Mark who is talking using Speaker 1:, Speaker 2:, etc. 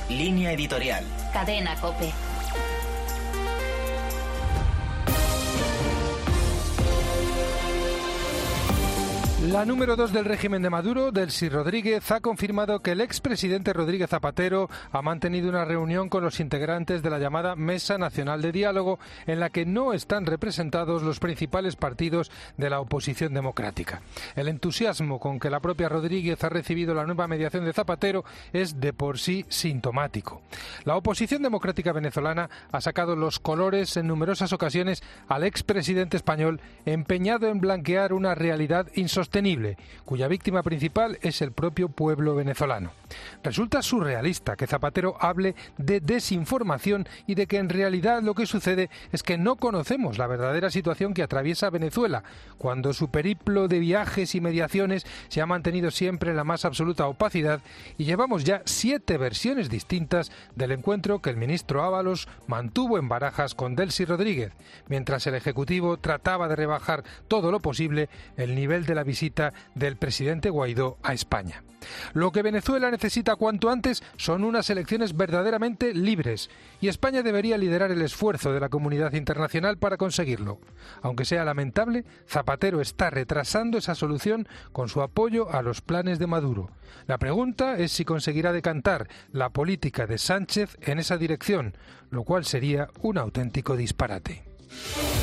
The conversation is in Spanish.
Speaker 1: Línea editorial.
Speaker 2: Cadena COPE.
Speaker 3: La número 2 del régimen de Maduro, Delcy Rodríguez, ha confirmado que el expresidente Rodríguez Zapatero ha mantenido una reunión con los integrantes de la llamada Mesa Nacional de Diálogo, en la que no están representados los principales partidos de la oposición democrática. El entusiasmo con que la propia Rodríguez ha recibido la nueva mediación de Zapatero es de por sí sintomático. La oposición democrática venezolana ha sacado los colores en numerosas ocasiones al expresidente español, empeñado en blanquear una realidad insostenible, cuya víctima principal es el propio pueblo venezolano. Resulta surrealista que Zapatero hable de desinformación y de que en realidad lo que sucede es que no conocemos la verdadera situación que atraviesa Venezuela, cuando su periplo de viajes y mediaciones se ha mantenido siempre en la más absoluta opacidad, y llevamos ya 7 versiones distintas del encuentro que el ministro Ábalos mantuvo en Barajas con Delcy Rodríguez, mientras el Ejecutivo trataba de rebajar todo lo posible el nivel de la visita del presidente Guaidó a España. Lo que Venezuela necesita cuanto antes son unas elecciones verdaderamente libres, y España debería liderar el esfuerzo de la comunidad internacional para conseguirlo. Aunque sea lamentable, Zapatero está retrasando esa solución con su apoyo a los planes de Maduro. La pregunta es si conseguirá decantar la política de Sánchez en esa dirección, lo cual sería un auténtico disparate.